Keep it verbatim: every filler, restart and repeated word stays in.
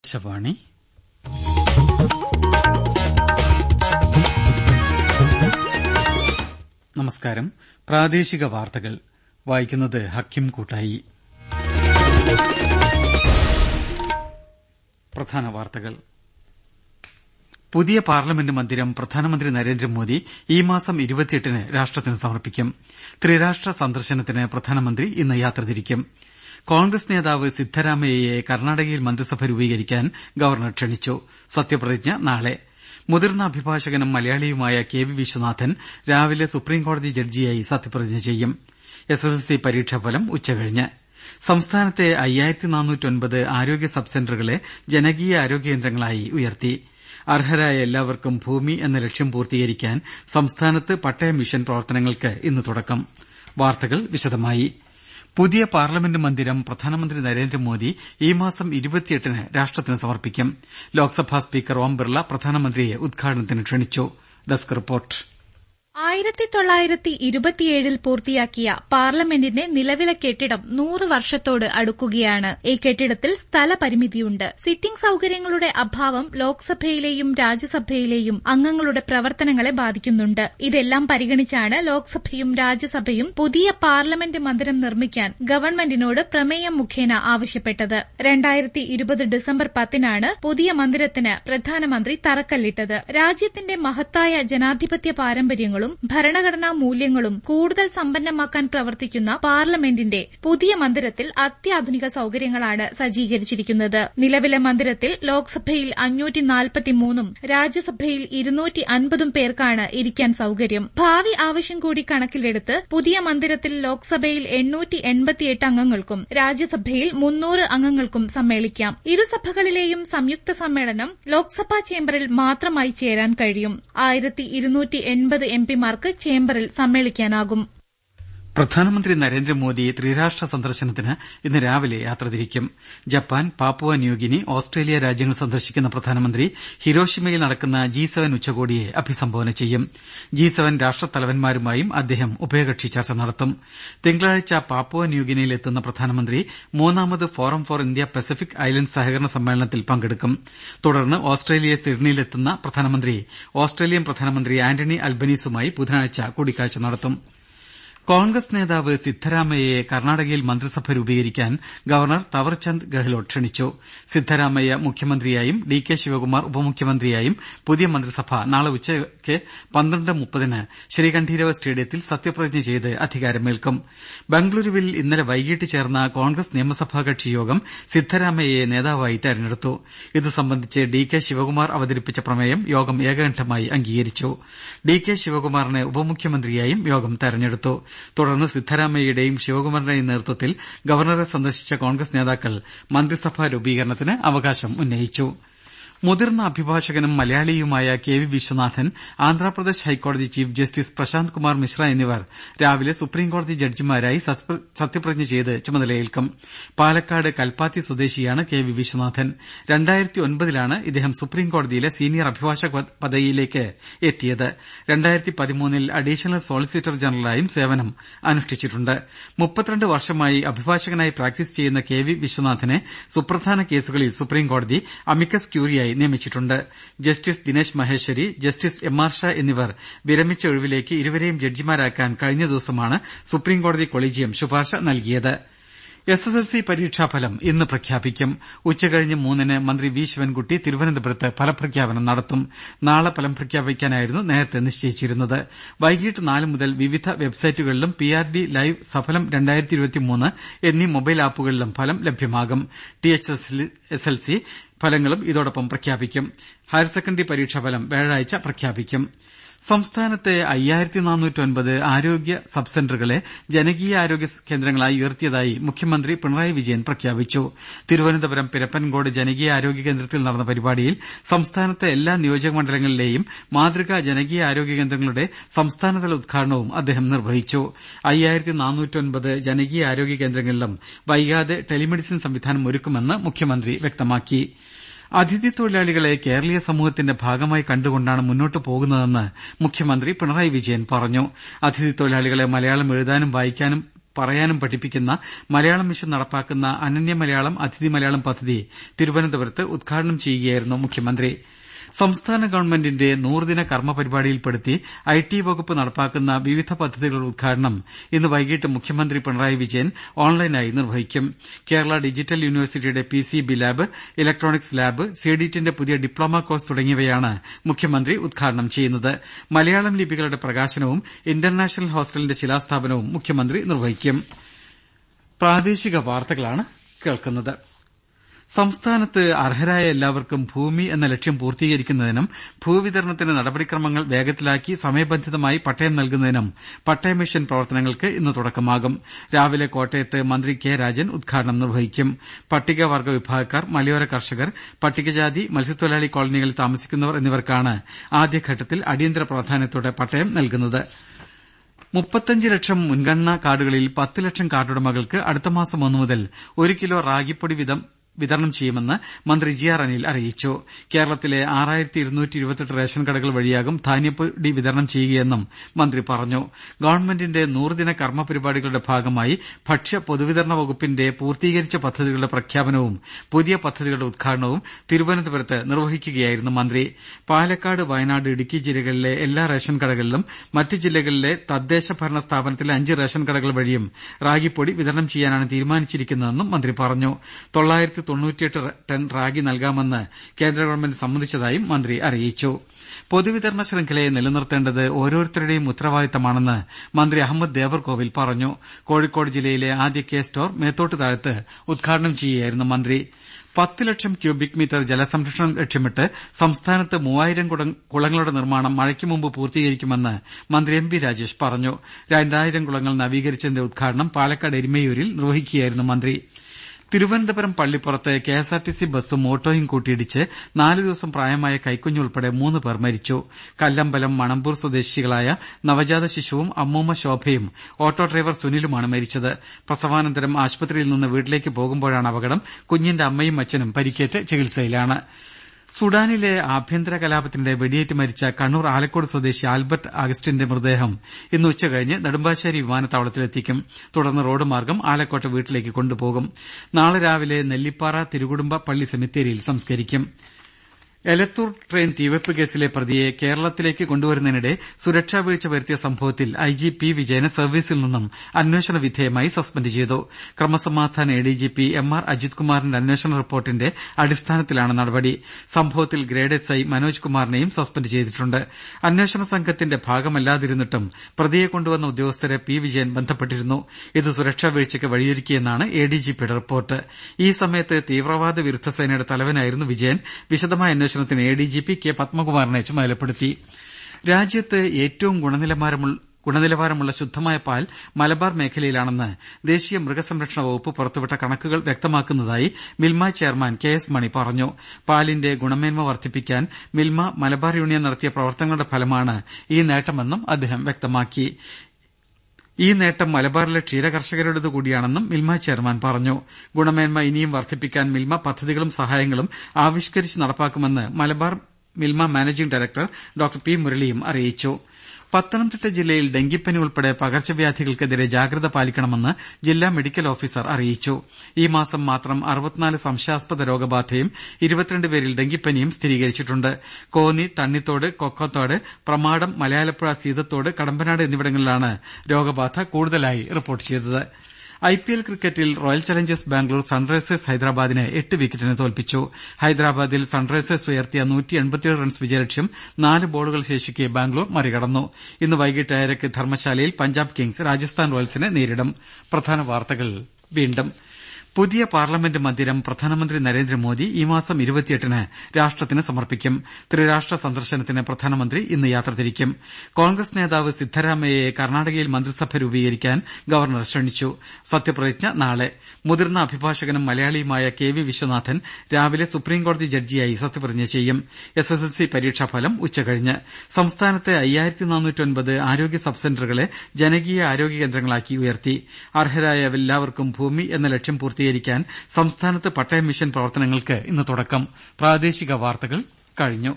ആകാശവാണി. നമസ്കാരം. പ്രാദേശിക വാർത്തകൾ വായിക്കുന്നത് ഹക്കിം കൂട്ടായി. പ്രധാന വാർത്തകൾ. പുതിയ പാർലമെന്റ് മന്ദിരം പ്രധാനമന്ത്രി നരേന്ദ്രമോദി ഈ മാസം ഇരുപത്തിയെട്ടിന് രാഷ്ട്രത്തിന് സമർപ്പിക്കും. ത്രിരാഷ്ട്ര സന്ദർശനത്തിന് പ്രധാനമന്ത്രി ഇന്ന് യാത്ര തിരിക്കും. കോൺഗ്രസ് നേതാവ് സിദ്ധരാമയ്യയെ കർണാടകയിൽ മന്ത്രിസഭ രൂപീകരിക്കാൻ ഗവർണർ ക്ഷണിച്ചു. സത്യപ്രതിജ്ഞ നാളെ. മുതിർന്ന അഭിഭാഷകനും മലയാളിയുമായ കെ വി വിശ്വനാഥൻ രാവിലെ സുപ്രീംകോടതി ജഡ്ജിയായി സത്യപ്രതിജ്ഞ ചെയ്യും. എസ് എസ് എൽ സി പരീക്ഷാഫലം ഉച്ചകഴിഞ്ഞ്. സംസ്ഥാനത്തെ അയ്യായിരത്തി നാനൂറ്റൊൻപത് ആരോഗ്യ സബ് സെന്ററുകളെ ജനകീയ ആരോഗ്യ കേന്ദ്രങ്ങളായി ഉയർത്തി. അർഹരായ എല്ലാവർക്കും ഭൂമി എന്ന ലക്ഷ്യം പൂർത്തീകരിക്കാൻ സംസ്ഥാനത്ത് പട്ടയ മിഷൻ പ്രവർത്തനങ്ങൾക്ക് ഇന്ന് തുടക്കം. വാർത്തകൾ വിശദമായി. പുതിയ പാർലമെന്റ് മന്ദിരം പ്രധാനമന്ത്രി നരേന്ദ്രമോദി ഈ മാസം ഇരുപത്തിയെട്ടിന് രാഷ്ട്രത്തിന് സമർപ്പിക്കും. ലോക്സഭാ സ്പീക്കർ ഓം ബിർള പ്രധാനമന്ത്രിയെ ഉദ്ഘാടനത്തിന് ക്ഷണിച്ചു. Desk report. ആയിരത്തി തൊള്ളായിരത്തി ഇരുപത്തിയേഴിൽ പൂർത്തിയാക്കിയ പാർലമെന്റിന്റെ നിലവിലെ കെട്ടിടം നൂറ് വർഷത്തോട് അടുക്കുകയാണ്. ഈ കെട്ടിടത്തിൽ സ്ഥലപരിമിതിയുണ്ട്. സിറ്റിംഗ് സൌകര്യങ്ങളുടെ അഭാവം ലോക്സഭയിലെയും രാജ്യസഭയിലെയും അംഗങ്ങളുടെ പ്രവർത്തനങ്ങളെ ബാധിക്കുന്നുണ്ട്. ഇതെല്ലാം പരിഗണിച്ചാണ് ലോക്സഭയും രാജ്യസഭയും പുതിയ പാർലമെന്റ് മന്ദിരം നിർമ്മിക്കാൻ ഗവൺമെന്റിനോട് പ്രമേയം മുഖേന ആവശ്യപ്പെട്ടത്. രണ്ടായിരത്തി ഇരുപത് ഡിസംബർ പത്തിനാണ് പുതിയ മന്ദിരത്തിന് പ്രധാനമന്ത്രി തറക്കല്ലിട്ടത്. രാജ്യത്തിന്റെ മഹത്തായ ജനാധിപത്യ പാരമ്പര്യങ്ങളും ഭരണഘടനാ മൂല്യങ്ങളും കൂടുതൽ സമ്പന്നമാക്കാൻ പ്രവർത്തിക്കുന്ന പാർലമെന്റിന്റെ പുതിയ മന്ദിരത്തിൽ അത്യാധുനിക സൌകര്യങ്ങളാണ് സജ്ജീകരിച്ചിരിക്കുന്നത്. നിലവിലെ മന്ദിരത്തിൽ ലോക്സഭയിൽ അഞ്ഞൂറ്റി നാൽപ്പത്തിമൂന്നും രാജ്യസഭയിൽ ഇരുന്നൂറ്റി അൻപതും പേർക്കാണ് ഇരിക്കാൻ സൌകര്യം. ഭാവി ആവശ്യം കൂടി കണക്കിലെടുത്ത് പുതിയ മന്ദിരത്തിൽ ലോക്സഭയിൽ എണ്ണൂറ്റി എൺപത്തിയെട്ട് അംഗങ്ങൾക്കും രാജ്യസഭയിൽ മുന്നൂറ് അംഗങ്ങൾക്കും സമ്മേളിക്കാം. ഇരുസഭകളിലെയും സംയുക്ത സമ്മേളനം ലോക്സഭാ ചേംബറിൽ മാത്രമായി ചേരാൻ കഴിയും. ആയിരത്തി ഇരുന്നൂറ്റി എൺപത് എം പിമാർക്ക് ചേംബറിൽ സമ്മേളിക്കാനാകും. പ്രധാനമന്ത്രി നരേന്ദ്രമോദി ത്രിരാഷ്ട്ര സന്ദർശനത്തിന് ഇന്ന് രാവിലെ യാത്ര തിരിക്കും. ജപ്പാൻ, പാപ്പുവ ന്യൂഗിനി, ഓസ്ട്രേലിയ രാജ്യങ്ങൾ സന്ദർശിക്കുന്ന പ്രധാനമന്ത്രി ഹിരോഷിമയിൽ നടക്കുന്ന ജി സെവൻ ഉച്ചകോടിയെ അഭിസംബോധന ചെയ്യും. ജി സെവൻ രാഷ്ട്രത്തലവന്മാരുമായും അദ്ദേഹം ഉഭയകക്ഷി ചർച്ച നടത്തും. തിങ്കളാഴ്ച പാപ്പുവ ന്യൂഗിനിയിൽ എത്തുന്ന പ്രധാനമന്ത്രി മൂന്നാമത് forum for India Pacific island സഹകരണ സമ്മേളനത്തിൽ പങ്കെടുക്കും. തുടർന്ന് ഓസ്ട്രേലിയ സിഡ്നിയിലെത്തുന്ന പ്രധാനമന്ത്രി ഓസ്ട്രേലിയൻ പ്രധാനമന്ത്രി ആന്റണി അൽബനീസുമായി ബുധനാഴ്ച കൂടിക്കാഴ്ച നടത്തും. കോൺഗ്രസ് നേതാവ് സിദ്ധരാമയ്യയെ കർണാടകയിൽ മന്ത്രിസഭ രൂപീകരിക്കാൻ ഗവർണർ തവർചന്ദ് ഗെഹ്ലോട്ട് ക്ഷണിച്ചു. സിദ്ധരാമയ്യ മുഖ്യമന്ത്രിയായും ഡി കെ ശിവകുമാർ ഉപമുഖ്യമന്ത്രിയായും പുതിയ മന്ത്രിസഭ നാളെ ഉച്ചയ്ക്ക് പന്ത്രണ്ട് മുപ്പതിന് ശ്രീകണ്ഠീരവ സ്റ്റേഡിയത്തിൽ സത്യപ്രതിജ്ഞ ചെയ്ത് അധികാരമേൽക്കും. ബംഗളൂരുവിൽ ഇന്നലെ വൈകിട്ട് ചേർന്ന കോൺഗ്രസ് നിയമസഭാ കക്ഷി യോഗം സിദ്ധരാമയ്യയെ നേതാവായി തെരഞ്ഞെടുത്തു. ഇതു സംബന്ധിച്ച് ഡി കെ ശിവകുമാർ അവതരിപ്പിച്ച പ്രമേയം യോഗം ഏകകണ്ഠമായി അംഗീകരിച്ചു. ഡി കെ ശിവകുമാറിനെ ഉപമുഖ്യമന്ത്രിയായും യോഗം തെരഞ്ഞെടുത്തു. തുടർന്ന് സിദ്ധരാമയ്യയുടെയും ശിവകുമാറിന്റെയും നേതൃത്വത്തിൽ ഗവർണറെ സന്ദർശിച്ച കോൺഗ്രസ് നേതാക്കൾ മന്ത്രിസഭാ രൂപീകരണത്തിന് അവകാശം ഉന്നയിച്ചു. മുതിർന്ന അഭിഭാഷകനും മലയാളിയുമായ കെ വി വിശ്വനാഥൻ, ആന്ധ്രാപ്രദേശ് ഹൈക്കോടതി ചീഫ് ജസ്റ്റിസ് പ്രശാന്ത് കുമാർ മിശ്ര എന്നിവർ രാവിലെ സുപ്രീംകോടതി ജഡ്ജിമാരായി സത്യപ്രതിജ്ഞ ചെയ്ത് ചുമതലയേൽക്കും. പാലക്കാട് കൽപ്പാത്തി സ്വദേശിയാണ് കെ വി വിശ്വനാഥൻ. രണ്ടായിരത്തി ഒൻപതിലാണ് ഇദ്ദേഹം സുപ്രീംകോടതിയിലെ സീനിയർ അഭിഭാഷക പദവിയിലേക്ക് എത്തിയത്. രണ്ടായിരത്തി പതിമൂന്നിൽ അഡീഷണൽ സോളിസിറ്റർ ജനറലായും സേവനം അനുഷ്ഠിച്ചിട്ടുണ്ട്. മുപ്പത്തിരണ്ട് വർഷമായി അഭിഭാഷകനായി പ്രാക്ടീസ് ചെയ്യുന്ന കെ വി വിശ്വനാഥനെ സുപ്രധാന കേസുകളിൽ സുപ്രീംകോടതി അമിക്കസ് ക്യൂറിയായി നിയമിച്ചിട്ടുണ്ട്. Justice Dinesh Maheshwari, justice M R Shah എന്നിവർ വിരമിച്ച ഒഴിവിലേക്ക് ഇരുവരെയും ജഡ്ജിമാരാക്കാൻ കഴിഞ്ഞ ദിവസമാണ് സുപ്രീംകോടതി കൊളീജിയം ശുപാർശ നൽകിയത്. എസ് എസ് എൽ സി പരീക്ഷാഫലം ഇന്ന് പ്രഖ്യാപിക്കും. ഉച്ചകഴിഞ്ഞ് മൂന്നിന് മന്ത്രി വി ശിവൻകുട്ടി തിരുവനന്തപുരത്ത് ഫലപ്രഖ്യാപനം നടത്തും. നാളെ ഫലം പ്രഖ്യാപിക്കാനായിരുന്നു നേരത്തെ നിശ്ചയിച്ചിരുന്നത്. വൈകിട്ട് നാല് മുതൽ വിവിധ വെബ്സൈറ്റുകളിലും P R D live Saphalam രണ്ടായിരത്തി ഇരുപത്തിമൂന്ന് എന്നീ മൊബൈൽ ആപ്പുകളിലും ഫലം ലഭ്യമാകും. T H S L C ഫലങ്ങളും ഇതോടൊപ്പം പ്രഖ്യാപിക്കും. ഹയർ സെക്കൻഡറി പരീക്ഷാഫലം വ്യാഴാഴ്ച പ്രഖ്യാപിക്കും. സംസ്ഥാനത്തെ അയ്യായിരത്തി നാനൂറ്റൊൻപത് ആരോഗ്യ സബ് സെന്ററുകളെ ജനകീയ ആരോഗ്യ കേന്ദ്രങ്ങളായി ഉയർത്തിയതായി മുഖ്യമന്ത്രി പിണറായി വിജയൻ പ്രഖ്യാപിച്ചു. തിരുവനന്തപുരം പിരപ്പൻകോട് ജനകീയ ആരോഗ്യ കേന്ദ്രത്തിൽ നടന്ന പരിപാടിയിൽ സംസ്ഥാനത്തെ എല്ലാ നിയോജക മണ്ഡലങ്ങളിലെയും മാതൃകാ ജനകീയ ആരോഗ്യ കേന്ദ്രങ്ങളുടെ സംസ്ഥാനതല ഉദ്ഘാടനവും അദ്ദേഹം നിർവഹിച്ചു. അയ്യായിരത്തി നാനൂറ്റൊൻപത് ജനകീയ ആരോഗ്യ കേന്ദ്രങ്ങളിലും വൈകാതെ ടെലിമെഡിസിൻ സംവിധാനം ഒരുക്കുമെന്ന് മുഖ്യമന്ത്രി വ്യക്തമാക്കി. അതിഥി തൊഴിലാളികളെ കേരളീയ സമൂഹത്തിന്റെ ഭാഗമായി കണ്ടുകൊണ്ടാണ് മുന്നോട്ടു പോകുന്നതെന്ന് മുഖ്യമന്ത്രി പിണറായി വിജയൻ പറഞ്ഞു. അതിഥി തൊഴിലാളികളെ മലയാളം എഴുതാനും വായിക്കാനും പറയാനും പഠിപ്പിക്കുന്ന മലയാളം മിഷൻ നടപ്പാക്കുന്ന അനന്യ മലയാളം അതിഥി മലയാളം പദ്ധതി തിരുവനന്തപുരത്ത് ഉദ്ഘാടനം ചെയ്യുകയായിരുന്നു മുഖ്യമന്ത്രി. സംസ്ഥാന ഗവൺമെന്റിന്റെ നൂറുദിന കർമ്മ പരിപാടിയിൽപ്പെടുത്തി ഐ ടി വകുപ്പ് നടപ്പാക്കുന്ന വിവിധ പദ്ധതികളുടെ ഉദ്ഘാടനം ഇന്ന് വൈകിട്ട് മുഖ്യമന്ത്രി പിണറായി വിജയൻ ഓൺലൈനായി നിർവഹിക്കും. കേരള ഡിജിറ്റൽ യൂണിവേഴ്സിറ്റിയുടെ P C B lab, electronics lab, സിഡിറ്റിന്റെ പുതിയ ഡിപ്ലോമ കോഴ്സ് തുടങ്ങിയവയാണ് മുഖ്യമന്ത്രി ഉദ്ഘാടനം ചെയ്യുന്നത്. മലയാളം ലിപികളുടെ പ്രകാശനവും ഇന്റർനാഷണൽ ഹോസ്റ്റലിന്റെ ശിലാസ്ഥാപനവും മുഖ്യമന്ത്രി നിർവഹിക്കും. പ്രാദേശിക വാർത്തകളാണ് കേൾക്കുന്നത്. സംസ്ഥാനത്ത് അർഹരായ എല്ലാവർക്കും ഭൂമി എന്ന ലക്ഷ്യം പൂർത്തീകരിക്കുന്നതിനും ഭൂവിതരണത്തിന് നടപടിക്രമങ്ങൾ വേഗത്തിലാക്കി സമയബന്ധിതമായി പട്ടയം നൽകുന്നതിനും പട്ടയ മിഷൻ പ്രവർത്തനങ്ങൾക്ക് ഇന്ന് തുടക്കമാകും. രാവിലെ കോട്ടയത്ത് മന്ത്രി കെ രാജൻ ഉദ്ഘാടനം നിർവഹിക്കും. പട്ടികവർഗ വിഭാഗക്കാർ, മലയോര കർഷകർ, പട്ടികജാതി, മത്സ്യത്തൊഴിലാളി കോളനികളിൽ താമസിക്കുന്നവർ എന്നിവർക്കാണ് ആദ്യഘട്ടത്തിൽ അടിയന്തര പ്രാധാന്യത്തോടെ പട്ടയം നൽകുന്നത്. മുപ്പത്തഞ്ച് ലക്ഷം മുൻഗണനാ കാർഡുകളിൽ പത്ത് ലക്ഷം കാർഡുടമകൾക്ക് അടുത്ത മാസം ഒന്നു മുതൽ ഒരു കിലോ റാഗിപ്പൊടി വീതം വിതരണം ചെയ്യുമെന്ന് മന്ത്രി ജി ആർ അനിൽ അറിയിച്ചു. കേരളത്തിലെ ആറായിരത്തി ഇരുന്നൂറ്റി ഇരുപത്തെട്ട് റേഷൻ കടകൾ വഴിയാകും ധാന്യപ്പൊടി വിതരണം ചെയ്യുകയെന്നും മന്ത്രി പറഞ്ഞു. ഗവൺമെന്റിന്റെ നൂറുദിന കർമ്മ പരിപാടികളുടെ ഭാഗമായി ഭക്ഷ്യ പൊതുവിതരണ വകുപ്പിന്റെ പൂർത്തീകരിച്ച പദ്ധതികളുടെ പ്രഖ്യാപനവും പുതിയ പദ്ധതികളുടെ ഉദ്ഘാടനവും തിരുവനന്തപുരത്ത് നിർവഹിക്കുകയായിരുന്നു മന്ത്രി. പാലക്കാട്, വയനാട്, ഇടുക്കി ജില്ലകളിലെ എല്ലാ റേഷൻ കടകളിലും മറ്റ് ജില്ലകളിലെ തദ്ദേശ ഭരണ സ്ഥാപനത്തിലെ അഞ്ച് റേഷൻ കടകൾ വഴിയും റാഗിപ്പൊടി വിതരണം ചെയ്യാനാണ് തീരുമാനിച്ചിരിക്കുന്നതെന്നും മന്ത്രി പറഞ്ഞു. തൊള്ളായിരത്തി തൊണ്ണൂറ്റിയെട്ട് ടൺ റാഗി നൽകാമെന്ന് കേന്ദ്ര ഗവൺമെന്റ് സമ്മതിച്ചതായും മന്ത്രി അറിയിച്ചു. പൊതുവിതരണ ശൃംഖലയെ നിലനിർത്തേണ്ടത് ഓരോരുത്തരുടെയും ഉത്തരവാദിത്തമാണെന്ന് മന്ത്രി അഹമ്മദ് ദേവർകോവിൽ പറഞ്ഞു. കോഴിക്കോട് ജില്ലയിലെ ആദ്യ കെ സ്റ്റോർ മേത്തോട്ട് താഴത്ത് ഉദ്ഘാടനം ചെയ്യുകയായിരുന്നു മന്ത്രി. പത്ത് ലക്ഷം ക്യൂബിക് മീറ്റർ ജലസംരക്ഷണം ലക്ഷ്യമിട്ട് സംസ്ഥാനത്ത് മൂവായിരം കുളങ്ങളുടെ നിർമ്മാണം മഴയ്ക്ക് മുമ്പ് പൂർത്തീകരിക്കുമെന്ന് മന്ത്രി എം പി രാജേഷ് പറഞ്ഞു. രണ്ടായിരം കുളങ്ങൾ നവീകരിച്ചതിന്റെ ഉദ്ഘാടനം പാലക്കാട് എരുമേയൂരിൽ നിർവഹിക്കുകയായിരുന്നു മന്ത്രി. തിരുവനന്തപുരം പള്ളിപ്പുറത്ത് K S R T C ബസ്സും ഓട്ടോയും കൂട്ടിയിടിച്ച് നാലു ദിവസം പ്രായമായ കൈക്കുഞ്ഞുൾപ്പെടെ മൂന്ന് പേർ മരിച്ചു. കല്ലമ്പലം മണമ്പൂർ സ്വദേശികളായ നവജാത ശിശുവും അമ്മൂമ്മ ശോഭയും ഓട്ടോ ഡ്രൈവർ സുനിലുമാണ് മരിച്ചത്. പ്രസവാനന്തരം ആശുപത്രിയിൽ നിന്ന് വീട്ടിലേക്ക് പോകുമ്പോഴാണ് അപകടം. കുഞ്ഞിന്റെ അമ്മയും അച്ഛനും പരിക്കേറ്റ് ചികിത്സയിലാണ്. സുഡാനിലെ ആഭ്യന്തര കലാപത്തിനിടെ വെടിയേറ്റ് മരിച്ച കണ്ണൂർ ആലക്കോട് സ്വദേശി ആൽബർട്ട് അഗസ്റ്റിന്റെ മൃതദേഹം ഇന്ന് ഉച്ചകഴിഞ്ഞ് നെടുമ്പാശ്ശേരി വിമാനത്താവളത്തിലെത്തിക്കും. തുടർന്ന് റോഡ് മാർഗം ആലക്കോട്ടെ വീട്ടിലേക്ക് കൊണ്ടുപോകും. നാളെ രാവിലെ നെല്ലിപ്പാറ തിരുകുടുംബ പള്ളി സെമിത്തേരിയിൽ സംസ്കരിക്കും. എലത്തൂർ ട്രെയിൻ തീവെപ്പ് കേസിലെ പ്രതിയെ കേരളത്തിലേക്ക് കൊണ്ടുവരുന്നതിനിടെ സുരക്ഷാ വീഴ്ച വരുത്തിയ സംഭവത്തിൽ ഐ ജി പി വിജയനെ സർവീസിൽ നിന്നും അന്വേഷണ വിധേയമായി സസ്പെൻഡ് ചെയ്തു. ക്രമസമാധാന A D G P M R Ajith കുമാറിന്റെ അന്വേഷണ റിപ്പോർട്ടിന്റെ അടിസ്ഥാനത്തിലാണ് നടപടി. സംഭവത്തിൽ ഗ്രേഡ് എസ് ഐ മനോജ് കുമാറിനെയും സസ്പെൻഡ് ചെയ്തിട്ടുണ്ട്. അന്വേഷണ സംഘത്തിന്റെ ഭാഗമല്ലാതിരുന്നിട്ടും പ്രതിയെ കൊണ്ടുവന്ന ഉദ്യോഗസ്ഥരെ പി വിജയൻ ബന്ധപ്പെട്ടിരുന്നു. ഇത് സുരക്ഷാ വീഴ്ചയ്ക്ക് വഴിയൊരുക്കിയെന്നാണ് എ ഡി ജി പിയുടെ റിപ്പോർട്ട്. ഈ സമയത്ത് തീവ്രവാദ വിരുദ്ധ സേനയുടെ തലവനായിരുന്നു വിജയൻ. വിശദമായ അന്വേഷണത്തിന് A D G P K പത്മകുമാറിനെ ചുമതലപ്പെടുത്തി. രാജ്യത്ത് ഏറ്റവും ഗുണനിലവാരമുള്ള ഗുണനിലവാരമുള്ള ശുദ്ധമായ പാൽ മലബാർ മേഖലയിലാണെന്ന് ദേശീയ മൃഗസംരക്ഷണ വകുപ്പ് പുറത്തുവിട്ട കണക്കുകൾ വ്യക്തമാക്കുന്നതായി Milma chairman K S Mani പറഞ്ഞു. പാലിന്റെ ഗുണമേന്മ വർദ്ധിപ്പിക്കാൻ മിൽമ മലബാർ യൂണിയൻ നടത്തിയ പ്രവർത്തനങ്ങളുടെ ഫലമാണ് ഈ നേട്ടമെന്നും അദ്ദേഹം വ്യക്തമാക്കി. ഈ നേട്ടം മലബാറിലെ ക്ഷീരകർഷകരുടേതു കൂടിയാണെന്നും മിൽമ ചെയർമാൻ പറഞ്ഞു. ഗുണമേന്മ ഇനിയും വർദ്ധിപ്പിക്കാൻ മിൽമ പദ്ധതികളും സഹായങ്ങളും ആവിഷ്കരിച്ച് നടപ്പാക്കുമെന്ന് Malabar Milma managing director doctor P മുരളിയും അറിയിച്ചു. പത്തനംതിട്ട ജില്ലയിൽ ഡെങ്കിപ്പനി ഉൾപ്പെടെ പകർച്ചവ്യാധികൾക്കെതിരെ ജാഗ്രത പാലിക്കണമെന്ന് ജില്ലാ മെഡിക്കൽ ഓഫീസർ അറിയിച്ചു. ഈ മാസം മാത്രം അറുപത്തിനാല് സംശയാസ്പദ രോഗബാധയും ഇരുപത്തിരണ്ട് പേരിൽ ഡെങ്കിപ്പനിയും സ്ഥിരീകരിച്ചിട്ടുണ്ട്. കോന്നി, തണ്ണിത്തോട്, കൊക്കത്തോട്, പ്രമാടം, മലയാലപ്പുഴ, സീതത്തോട്, കടമ്പനാട് എന്നിവിടങ്ങളിലാണ് രോഗബാധ കൂടുതലായി റിപ്പോർട്ട് ചെയ്തത്. ഐ പി എൽ ക്രിക്കറ്റിൽ റോയൽ ചലഞ്ചേഴ്സ് ബാംഗ്ലൂർ സൺറൈസേഴ്സ് ഹൈദരാബാദിനെ എട്ട് വിക്കറ്റിന് തോൽപ്പിച്ചു. ഹൈദരാബാദിൽ സൺറൈസേഴ്സ് ഉയർത്തിയ നൂറ്റി എൺപത്തിയേഴ് റൺസ് വിജയലക്ഷ്യം നാല് ബോളുകൾ ശേഷിക്കെ ബാംഗ്ലൂർ മറികടന്നു. ഇന്ന് വൈകിട്ട് ഏഴരയ്ക്ക് ധർമ്മശാലയിൽ പഞ്ചാബ് കിങ്സ് രാജസ്ഥാൻ റോയൽസിനെ നേരിടും. പ്രധാന വാർത്തകൾ വീണ്ടും. പുതിയ പാർലമെന്റ് മന്ദിരം പ്രധാനമന്ത്രി നരേന്ദ്രമോദി ഈ മാസം ഇരുപത്തിയെട്ടിന് രാഷ്ട്രത്തിന് സമർപ്പിക്കും. ത്രിരാഷ്ട്ര സന്ദർശനത്തിന് പ്രധാനമന്ത്രി ഇന്ന് യാത്ര തിരിക്കും. കോൺഗ്രസ് നേതാവ് സിദ്ധരാമയ്യയെ കർണാടകയിൽ മന്ത്രിസഭ രൂപീകരിക്കാൻ ഗവർണർ ക്ഷണിച്ചു. സത്യപ്രതിജ്ഞ നാളെ. മുതിർന്ന അഭിഭാഷകനും മലയാളിയുമായ കെ വി വിശ്വനാഥൻ രാവിലെ സുപ്രീംകോടതി ജഡ്ജിയായി സത്യപ്രതിജ്ഞ ചെയ്യും. എസ് എസ് എൽ സി പരീക്ഷാഫലം ഉച്ചകഴിഞ്ഞ്. സംസ്ഥാനത്തെ അയ്യായിരത്തി നാനൂറ്റൊൻപത് ആരോഗ്യ സബ് സെന്ററുകളെ ജനകീയ ആരോഗ്യ കേന്ദ്രങ്ങളാക്കി ഉയർത്തി. അർഹരായ എല്ലാവർക്കും ഭൂമി എന്ന ലക്ഷ്യം പൂർത്തി ക്കാൻ സംസ്ഥാനത്ത് പട്ടയ മിഷൻ പ്രവർത്തനങ്ങൾക്ക് ഇന്ന് തുടക്കം. പ്രാദേശിക വാർത്തകൾ കഴിഞ്ഞു.